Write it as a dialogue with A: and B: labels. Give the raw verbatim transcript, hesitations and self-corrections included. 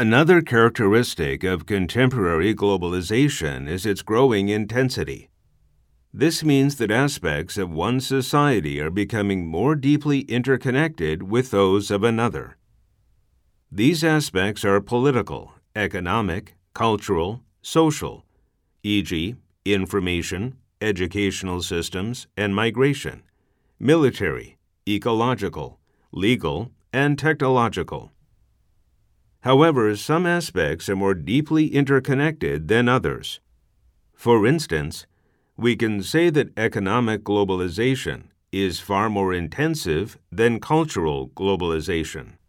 A: Another characteristic of contemporary globalization is its growing intensity. This means that aspects of one society are becoming more deeply interconnected with those of another. These aspects are political, economic, cultural, social, for example, information, educational systems, and migration, military, ecological, legal, and technological. However, some aspects are more deeply interconnected than others. For instance, we can say that economic globalization is far more intensive than cultural globalization.